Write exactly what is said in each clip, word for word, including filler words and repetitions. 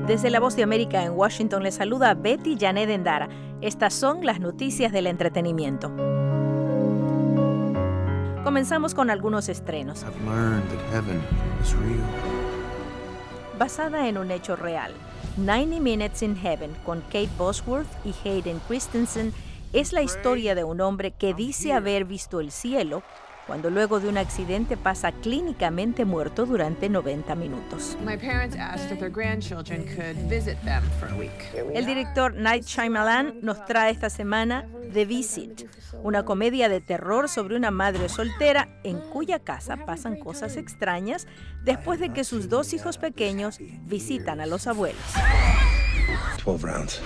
Desde La Voz de América en Washington les saluda Betty Janet Endara. Estas son las noticias del entretenimiento. Comenzamos con algunos estrenos. Basada en un hecho real, ninety Minutes in Heaven con Kate Bosworth y Hayden Christensen es la historia de un hombre que dice haber visto el cielo cuando luego de un accidente pasa clínicamente muerto durante noventa minutos. El director Night Shyamalan nos trae esta semana The Visit, una comedia de terror sobre una madre soltera en cuya casa pasan cosas extrañas después de que sus dos hijos pequeños visitan a los abuelos. twelve rounds.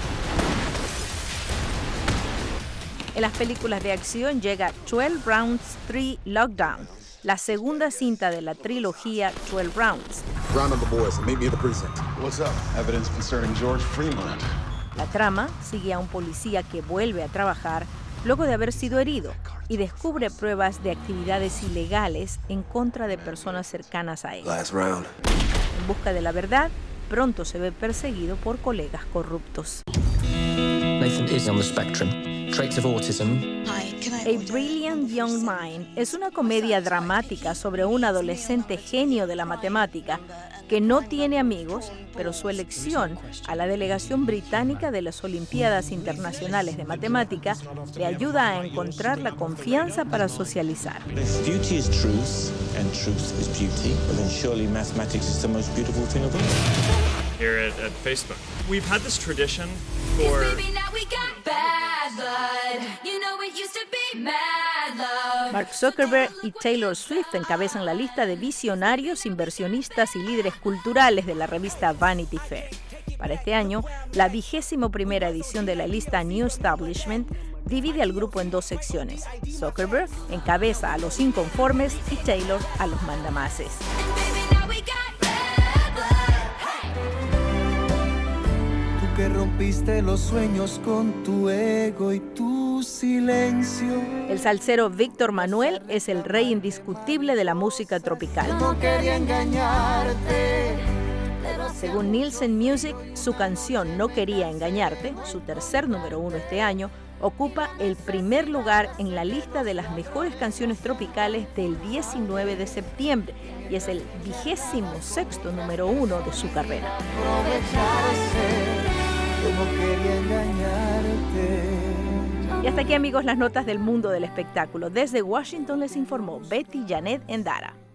En las películas de acción llega twelve Rounds three Lockdown, la segunda cinta de la trilogía twelve Rounds. Round up the boys and meet me at the precinct. What's up? Evidence concerning George Fremont. La trama sigue a un policía que vuelve a trabajar luego de haber sido herido y descubre pruebas de actividades ilegales en contra de personas cercanas a él. Last round. En busca de la verdad, pronto se ve perseguido por colegas corruptos. Nathan is on the spectrum. Traits of autism. A Brilliant Young Mind es una comedia dramática sobre un adolescente genio de la matemática que no tiene amigos, pero su elección a la delegación británica de las Olimpiadas Internacionales de Matemática le ayuda a encontrar la confianza para socializar. If beauty is truth and truth is beauty, well then surely mathematics is the most beautiful thing of all. Here at, at Facebook, we've had this tradition for... Mark Zuckerberg y Taylor Swift encabezan la lista de visionarios, inversionistas y líderes culturales de la revista Vanity Fair. Para este año, la vigésimo primera edición de la lista New Establishment divide al grupo en dos secciones. Zuckerberg encabeza a los inconformes y Taylor a los mandamases. Tú que rompiste los sueños con tu ego y tu silencio. El salsero Víctor Manuel es el rey indiscutible de la música tropical. No quería engañarte. Según Nielsen Music, su canción No Quería Engañarte, su tercer número uno este año, ocupa el primer lugar en la lista de las mejores canciones tropicales del diecinueve de septiembre y es el vigésimo sexto número uno de su carrera. No quería engañarte. Y hasta aquí, amigos, las notas del mundo del espectáculo. Desde Washington les informó Betty Janet Endara.